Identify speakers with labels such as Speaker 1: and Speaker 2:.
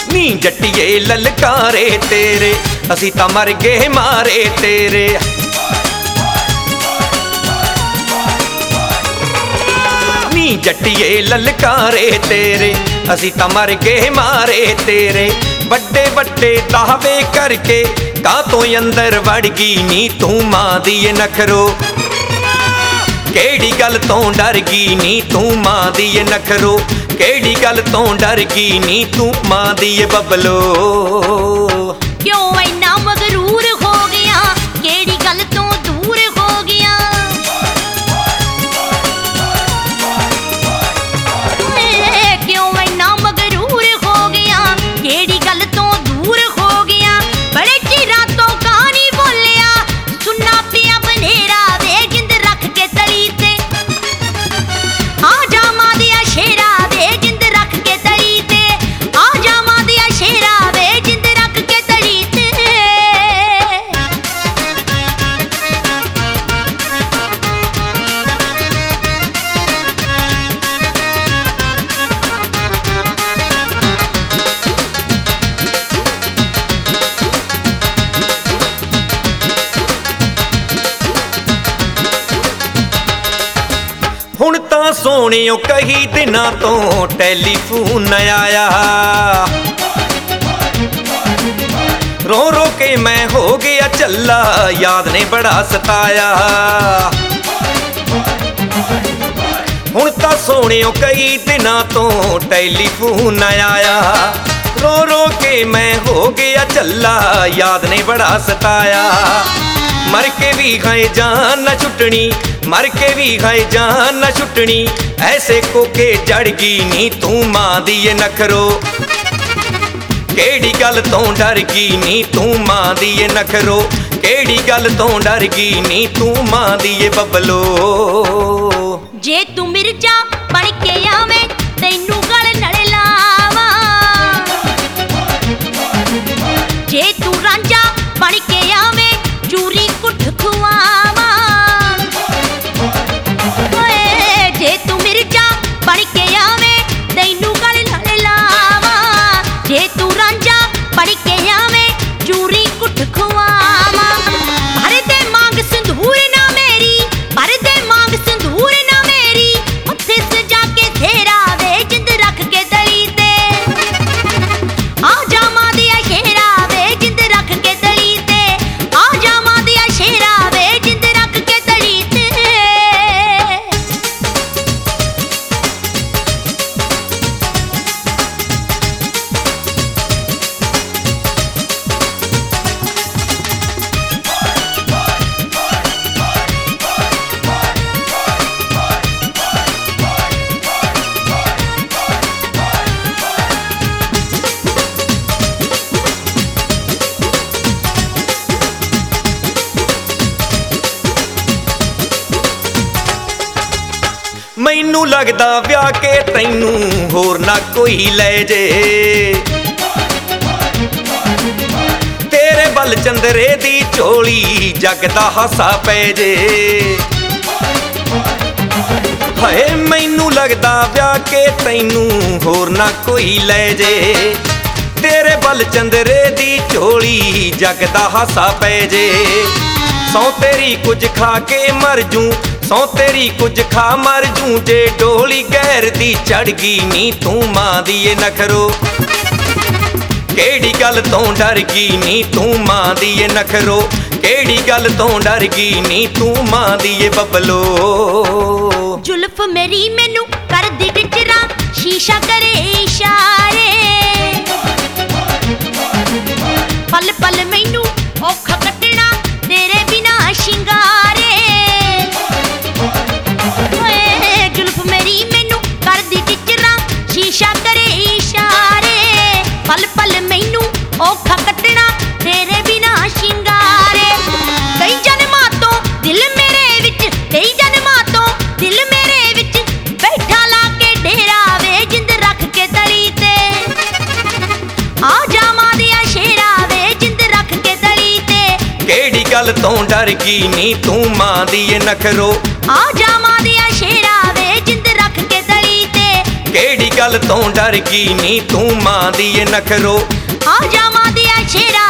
Speaker 1: ਨੀ ਜੱਟੀਏ ਲਲਕਾਰੇ ਤੇਰੇ ਅਸੀਂ ਤਾਂ ਮਰ ਗਏ ਮਾਰੇ ਤੇਰੇ। ਨੀ ਜੱਟੀਏ ਲਲਕਾਰੇ ਤੇਰੇ ਅਸੀਂ ਤਾਂ ਮਰ ਗਏ ਮਾਰੇ ਤੇਰੇ। ਵੱਡੇ ਵੱਡੇ ਦਾਅਵੇ ਕਰਕੇ ਕਾਤੋਂ ਅੰਦਰ ਵੜ ਗਈ ਨੀ ਤੂੰ ਮਾਂ ਦੀ ਨਖਰੋ। ਕਿਹੜੀ ਗੱਲ ਤੋਂ ਡਰ ਗਈ ਨੀ ਤੂੰ ਮਾਂ ਦੀ ਨਖਰੋ। ਕਿਹੜੀ ਗੱਲ ਤੋਂ ਡਰ ਗਈ ਨੀ ਤੂੰ ਮਾਂ ਦੀ ਬਬਲੋ।
Speaker 2: ਕਿਉਂ ਇੰਨਾ ਮਗਰੂਰ ਹੋ ਗਿਆ ਕਿਹੜੀ ਗੱਲ ਤੋਂ ਦੂਰ ਹੋ ਗਿਆ। ਕਿਉਂ ਇੰਨਾ ਮਗਰੂਰ ਹੋ ਗਿਆ ਕਿਹੜੀ ਗੱਲ ਤੋਂ ਦੂਰ ਹੋ ਗਿਆ। ਬੜੇ ਚਿਰਾਂ ਤੋਂ ਕਹਾਣੀ ਬੋਲਿਆ ਸੁਣਨਾ ਪਿਆ ਬਨੇਰਾ ਵੇ ਜਿੰਦ ਰੱਖ ਕੇ ਤਲੀ ਤੇ। ਆ ਜਾਵਾਂ ਦਿਆ ਸ਼ੇਰਾ ਵੇ ਜਿੰਦ ਰੱਖ ਕੇ ਤਲੀ ਤੇ। ਆ ਜਾਵਾਂ ਦਿਆ ਸ਼ੇਰਾ ਵੇ ਜਿੰਦ ਰੱਖ ਕੇ ਤਲੀ ਤੇ।
Speaker 1: ਹੁਣ ਤਾਂ ਸੋਹਣਿਓ ਕਈ ਦਿਨਾਂ ਤੋਂ ਟੈਲੀਫੋਨ ਆਇਆ। ਰੋ ਰੋ ਕੇ ਮੈਂ ਹੋ ਗਿਆ ਝੱਲਾ ਯਾਦ ਨੇ ਬੜਾ ਸਤਾਇਆ। ਹੁਣ ਤਾਂ ਸੋਹਣਿਓ ਕਈ ਦਿਨਾਂ ਤੋਂ ਟੈਲੀਫੋਨ ਆਇਆ। ਰੋ ਰੋ ਕੇ ਮੈਂ ਹੋ ਗਿਆ ਝੱਲਾ ਯਾਦ ਨੇ ਬੜਾ ਸਤਾਇਆ। ਮਰ ਕੇ ਵੀ ਖਾਏ ਜਾਨ ਨਾ ਛੁੱਟਣੀ ਮਰ ਕੇ ਵੀ ਖਾਏ ਜਾਨ ਨਾ ਛੁੱਟਣੀ। ਐਸੇ ਕੋਕੇ ਜੜ ਗਈ ਨੀ ਤੂੰ ਮਾਂ ਦੀ ਨਖਰੋ। ਕਿਹੜੀ ਗੱਲ ਤੋਂ ਡਰ ਗਈ ਨੀ ਤੂੰ ਮਾਂ ਦੀ ਨਖਰੋ। ਕਿਹੜੀ ਗੱਲ ਤੋਂ ਡਰ ਗਈ ਨੀ ਤੂੰ ਮਾਂ ਦੀ ਬਬਲੋ।
Speaker 2: ਜੇ ਤੂੰ ਮਿਰਜ਼ਾ ਬਣ ਕੇ ਆਵੇਂ ਤੈਨੂੰ ਗਲ ਨੜ ਲਾਵਾਂ। ਜੇ ਤੂੰ ਰਾਂਝਾ ਬਣ ਕੇ ਆਵੇਂ ਚੂਰੀ ਕੁੱਟ ਖਵਾਵਾਂ। ਓਏ ਜੇ ਤੂੰ ਮਿਰਜ਼ਾ ਬਣ ਕੇ ਆਵੇਂ ਤੈਨੂੰ ਗਲ ਨੜ ਲਾਵਾਂ। ਜੇ ਤੂੰ ਰਾਂਝਾ ਬਣ ਕੇ ਆਵੇਂ ਚੂਰੀ ਕੁੱਟ ਖਵਾਵਾਂ। ਭਰ ਦੇ ਮੰਗ ਸੰਧੂਰ ਨਾ ਮੇਰੀ ਭਰ ਦੇ ਮੰਗ ਸੰਧੂਰ ਨਾ ਮੇਰੀ। ਉੱਥੇ ਸਜਾ ਕੇ ਤੇਰਾ ਵੇ ਜਿੰਦ ਰੱਖ ਕੇ ਤਲੀ ਤੇ। ਆ ਜਾਵਾਂ ਦਿਆ ਸ਼ੇਰਾ ਵੇ ਜਿੰਦ ਰੱਖ ਕੇ ਤਲੀ ਤੇ। ਆ ਜਾਵਾਂ ਦਿਆ ਸ਼ੇਰਾ ਵੇ ਜਿੰਦ ਰੱਖ ਕੇ ਤਲੀ ਤੇ।
Speaker 1: ਮੈਨੂੰ ਲੱਗਦਾ ਵਿਆਹ ਕੇ ਤੈਨੂੰ ਹੋਰ ਨਾ ਕੋਈ ਲੈ ਜੇ। ਤੇਰੇ ਬਲ ਚੰਦਰੇ ਦੀ ਝੋਲੀ ਜੱਗ ਦਾ ਹਾਸਾ ਪੈ ਜੇ। ਹਾਏ ਮੈਨੂੰ ਲੱਗਦਾ ਵਿਆਹ ਕੇ ਤੈਨੂੰ ਹੋਰ ਨਾ ਕੋਈ ਲੈ ਜੇ। ਤੇਰੇ ਬਲ ਚੰਦਰੇ ਦੀ ਝੋਲੀ ਜੱਗ ਦਾ ਹਾਸਾ ਪੈ ਜੇ। ਸੌ ਤੇਰੀ ਕੁਝ ਖਾ ਕੇ ਮਰ ਜੂ ਸੌ ਤੇਰੀ ਕੁਝ ਖਾ ਮਰ ਜੂ। ਜੇ ਡੋਲੀ ਗੈਰ ਦੀ ਚੜ ਗਈ ਨੀ ਤੂੰ ਮਾਂ ਦੀ ਨਖਰੋ। ਕਿਹੜੀ ਗੱਲ ਤੋਂ ਡਰ ਗਈ ਨੀ ਤੂੰ ਮਾਂ ਦੀ ਨਖਰੋ। ਕਿਹੜੀ ਗੱਲ ਤੋਂ ਡਰ ਗਈ ਨੀ ਤੂੰ ਮਾਂ ਦੀ ਬਬਲੋ।
Speaker 2: ਜ਼ੁਲਫ ਮੇਰੀ ਮੈਨੂੰ ਕਰਦੀ ਟਿਚਰਾ ਸ਼ੀਸ਼ਾ ਕਰੇ ਇਸ਼ਾਰੇ। ਪਲ ਪਲ ਮੈਨੂੰ ਔਖਾ ਕੱਟਣਾ ਤੇਰੇ ਬਿਨਾ ਸ਼ਿੰਗਾਰੇ। ਓਏ ਜ਼ੁਲਫ ਮੇਰੀ ਮੈਨੂੰ ਕਰਦੀ ਟਿਚਰਾ ਸ਼ੀਸ਼ਾ ਕਰੇ ਇਸ਼ਾਰੇ। ਪਲ ਪਲ ਮੈਨੂੰ ਔਖਾ ਕੱਟਣਾ ਤੇਰੇ ਬਿਨਾ ਸ਼ਿੰਗਾਰੇ। ਕਈ ਜਨਮਾਂ ਤੋਂ ਦਿਲ ਮੇਰੇ ਵਿੱਚ ਕਈ ਜਨਮਾਂ ਤੋਂ ਦਿਲ ਮੇਰੇ ਵਿੱਚ ਬੈਠਾ ਲਾ ਕੇ ਡੇਰਾ ਵੇ ਜਿੰਦ ਰੱਖ ਕੇ ਤਲੀ ਤੇ। ਆ ਜਾਵਾਂ ਦਿਆ ਸ਼ੇਰਾ ਵੇ ਜਿੰਦ ਰੱਖ ਕੇ ਤਲੀ ਤੇ।
Speaker 1: ਕਿਹੜੀ ਗੱਲ ਤੋਂ ਡਰ ਗਈ ਨੀ ਤੂੰ ਮਾਂ ਦੀ ਨਖਰੋ।
Speaker 2: ਆ ਜਾਵਾਂ ਦਿਆ ਸ਼ੇਰਾ ਵੇ ਜਿੰਦ ਰੱਖ ਕੇ ਤਲੀ ਤੇ।
Speaker 1: ਕਿਹੜੀ ਗੱਲ ਤੋਂ ਡਰ ਗਈ ਨੀ ਤੂੰ ਮਾਂ ਦੀ ਏ ਨਖਰੋ
Speaker 2: ਆ ਜਾਵਾਂ ਦੀ ਐ ਸ਼ੇਰਾ